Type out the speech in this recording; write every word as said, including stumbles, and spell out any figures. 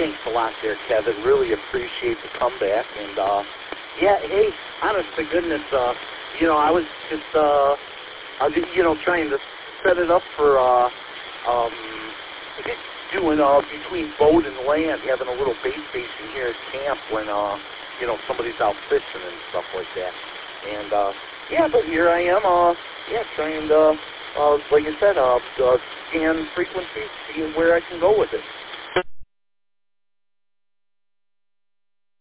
thanks a lot there, Kevin. Really appreciate the comeback. And, uh, yeah, hey, honest to goodness, uh, you know, I was just, uh, I was, you know, trying to set it up for, uh, um, doing, uh, between boat and land, having a little bait station here at camp when, uh, you know, somebody's out fishing and stuff like that. And, uh, yeah, but here I am, uh, yeah, trying to, uh, like I said, uh, uh, scan frequencies, see where I can go with it.